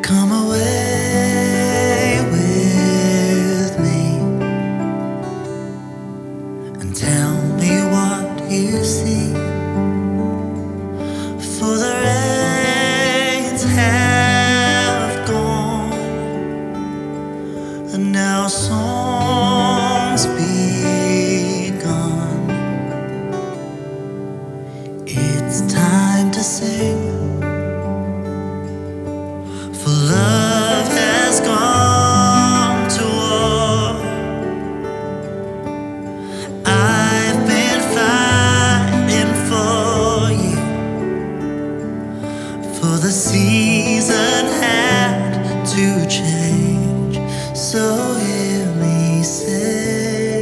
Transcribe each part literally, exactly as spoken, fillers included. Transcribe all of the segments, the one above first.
Come away with me and tell me what you see. For the rains have gone and now song's begun. It's time to sing. For love has gone to war. I've been fighting for you, for the season had to change. So hear me say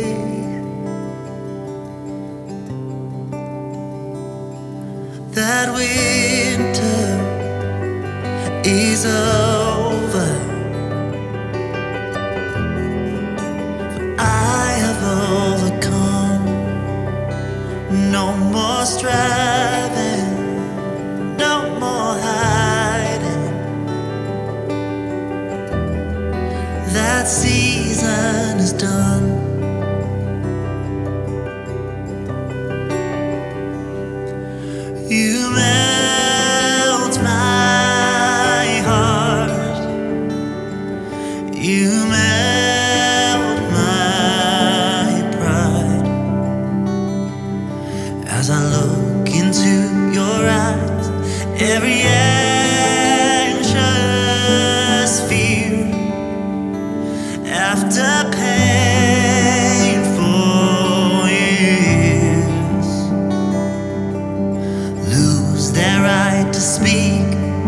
that winter is over. I have overcome. No more striving, no more hiding. That season is done. You melt my heart. You melt my pride. As I look into your eyes, every anxious fear after painful years lose their right to speak.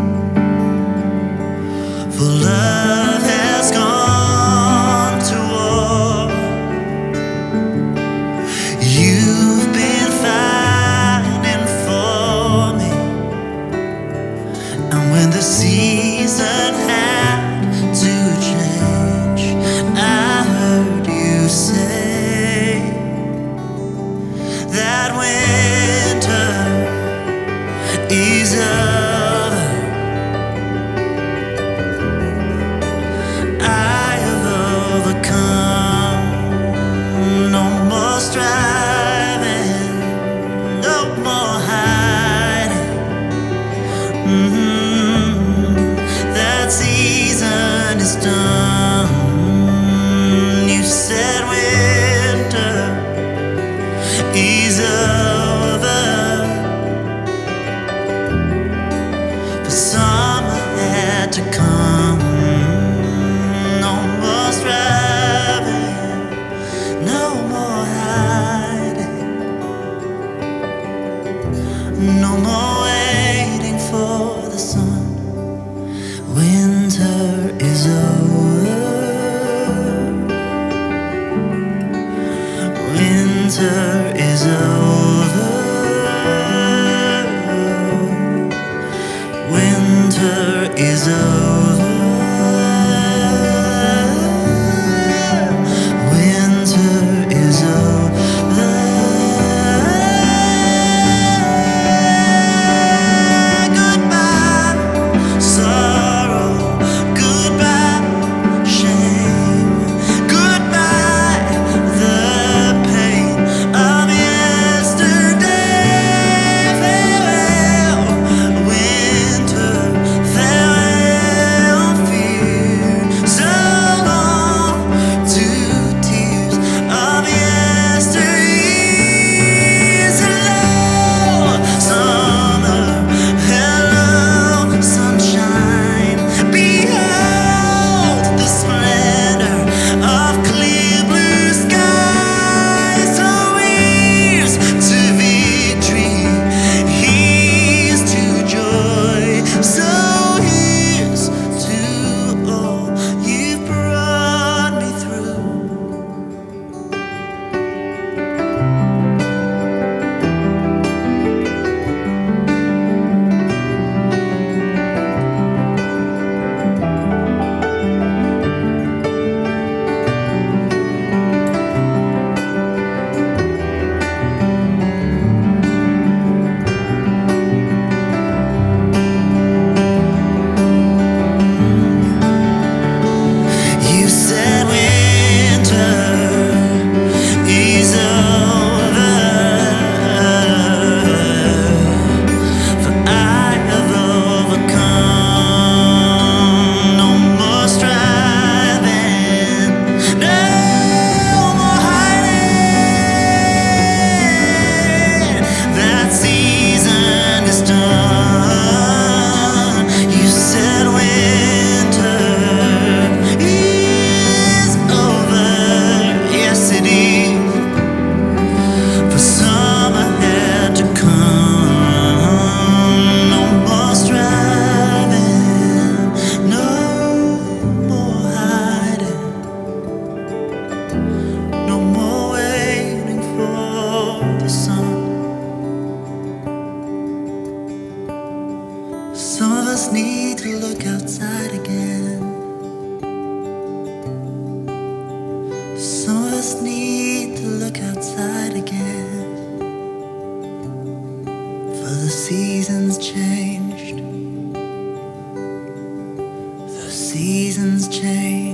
For love has gone to war. You've been fighting for me, and when the season had to change, I heard you say that winter is over. I have overcome. No more striving, no more hiding. Mm-hmm. That season is done. You said winter is over, but summer had to come. No more striving, no more hiding, no more waiting for the sun. Winter is over. Winter is over. Winter is over. Winter is over. Goodbye, sorrow. Goodbye, seasons change.